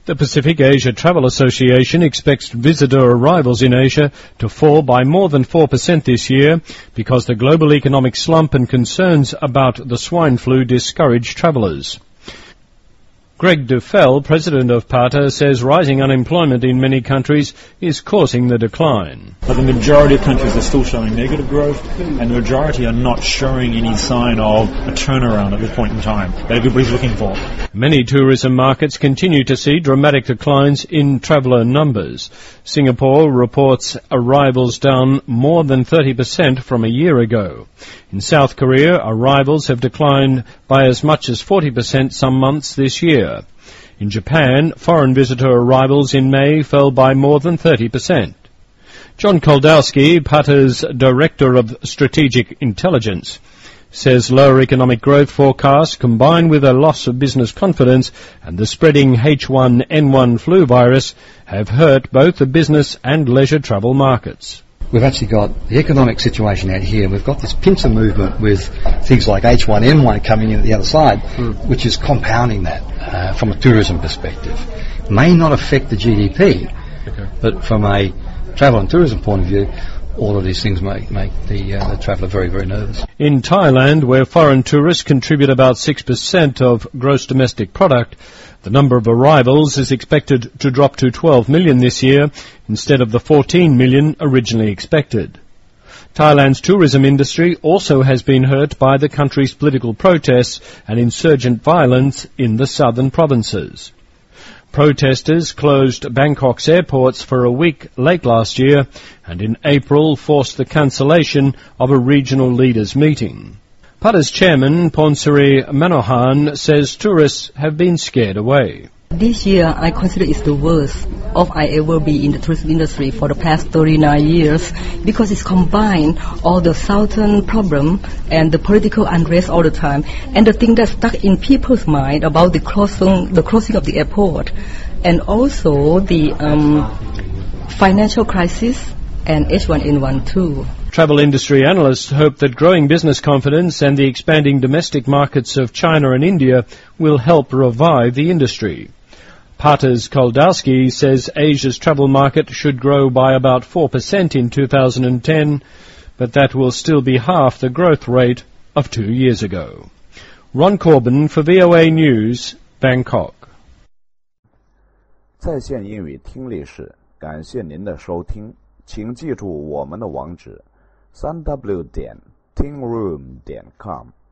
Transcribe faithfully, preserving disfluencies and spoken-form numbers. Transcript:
The Pacific Asia Travel Association expects visitor arrivals in Asia to fall by more than four percent this year because the global economic slump and concerns about the swine flu discourage travellers. Greg Dufell, president of PATA, says rising unemployment in many countries is causing the decline. But the majority of countries are still showing negative growth, and the majority are not showing any sign of a turnaround at this point in time that everybody's looking for. Many tourism markets continue to see dramatic declines in traveller numbers. Singapore reports arrivals down more than thirty percent from a year ago. In South Korea, arrivals have declined by as much as forty percent some months this year. In Japan, foreign visitor arrivals in May fell by more than thirty percent. John Koldowski, PATA's Director of Strategic Intelligence, says lower economic growth forecasts combined with a loss of business confidence and the spreading H one N one flu virus have hurt both the business and leisure travel markets. We've actually got the economic situation out here. We've got this pincer movement with things like H one N one coming in at the other side, mm. which is compounding that uh, from a tourism perspective. May not affect the G D P, okay. but from a travel and tourism point of view, all of these things make, make the, uh, the traveller very, very nervous. In Thailand, where foreign tourists contribute about six percent of gross domestic product, the number of arrivals is expected to drop to twelve million this year instead of the fourteen million originally expected. Thailand's tourism industry also has been hurt by the country's political protests and insurgent violence in the southern provinces. Protesters closed Bangkok's airports for a week late last year and in April forced the cancellation of a regional leaders' meeting. PATA's chairman, Ponsari Manohan, says tourists have been scared away. This year, I consider it's the worst of I ever be in the tourism industry for the past thirty-nine years because it's combined all the southern problem and the political unrest all the time and the thing that's stuck in people's mind about the closing, the closing of the airport and also the um, financial crisis and H one N one too. Travel industry analysts hope that growing business confidence and the expanding domestic markets of China and India will help revive the industry. PATA's Koldowski says Asia's travel market should grow by about four percent in two thousand ten, but that will still be half the growth rate of two years ago. Ron Corbin for V O A News, Bangkok. 在线英语听力室，感谢您的收听，请记住我们的网址三 w 点 tingroom 点 com。